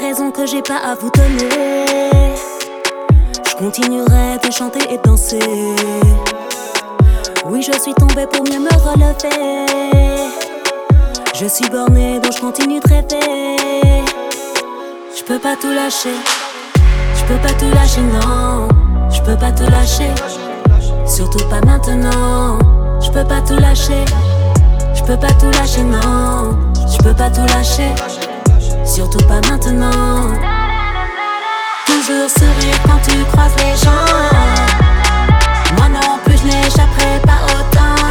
raisons que j'ai pas à vous donner. Je continuerai de chanter et de danser. Oui, je suis tombée pour mieux me relever. Je suis bornée donc je continue de rêver. Je peux pas tout lâcher. Je peux pas tout lâcher, non. Je peux pas tout lâcher. Surtout pas maintenant. Je peux pas tout lâcher. Je peux pas tout lâcher, non. Je peux pas tout lâcher. Surtout pas maintenant. Toujours sourire quand tu croises les gens. Moi non plus je n'échapperai pas autant.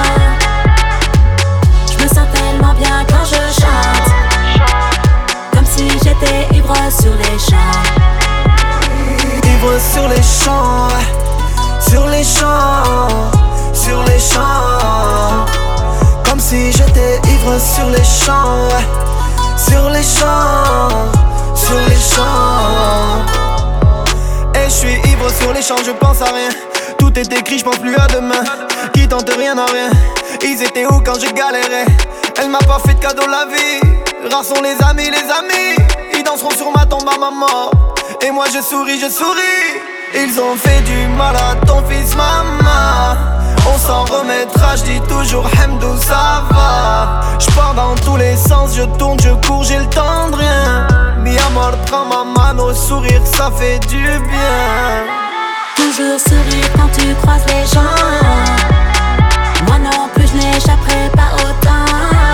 Je me sens tellement bien quand je chante. Comme si j'étais ivre sur les champs. Ivre sur les champs. Sur les champs. Sur les champs. Comme si j'étais ivre sur les champs. Sur les champs. Sur les champs. Et je suis ivre sur les champs, je pense à rien. Tout est écrit, je pense plus à demain. Qui tente rien à rien. Ils étaient où quand je galérais? Elle m'a pas fait de cadeau la vie. Rares sont les amis, ils danseront sur ma tombe à ma mort. Et moi je souris, je souris. Ils ont fait du mal à ton fils, maman. On s'en remettra, je dis toujours Hamdou, ça va. Je pars dans tous les sens, je tourne, je cours, j'ai le temps de rien. Mi amor, prends ma mano, sourire, ça fait du bien. Toujours sourire quand tu croises les gens. Moi non plus je n'échapperai pas autant.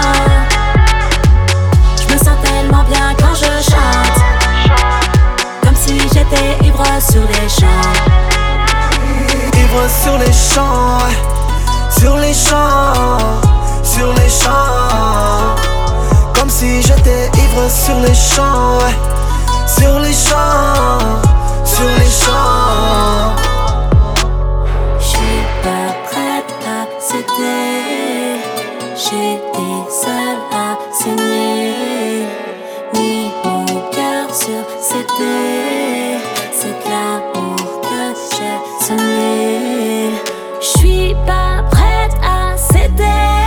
Je me sens tellement bien quand je chante. Comme si j'étais ivre sur les champs. Ivre sur les champs. Sur les champs. Sur les champs. Comme si j'étais ivre sur les champs. Sur les champs. Sur les champs. J'suis pas prête à céder. J'étais seule à saigner. Mis mon cœur sur CD. C'est de l'amour que j'ai semé. J'suis pas prête à céder.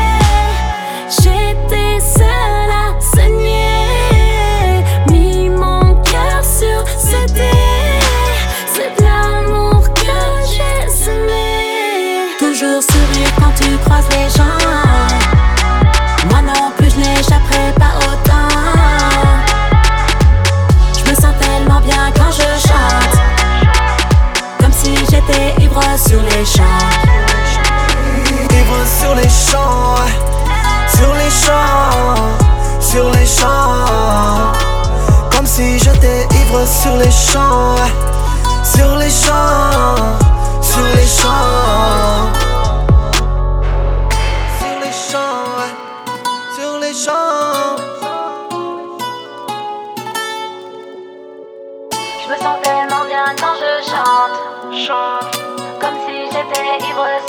J'étais seule à saigner. Mis mon cœur sur CD. C'est de l'amour que j'ai semé. Toujours sourire quand tu croises les gens. Moi non plus je n'échapperai pas autant. Je me sens tellement bien quand je chante. Comme si j'étais ivre sur les champs. Ivre sur les champs. Sur les champs. Sur les champs. Comme si j'étais ivre sur les champs. Sur les champs. Sur les champs. Sur les champs. Sur les champs. Je me sens tellement bien quand je chante. Comme si j'étais ivre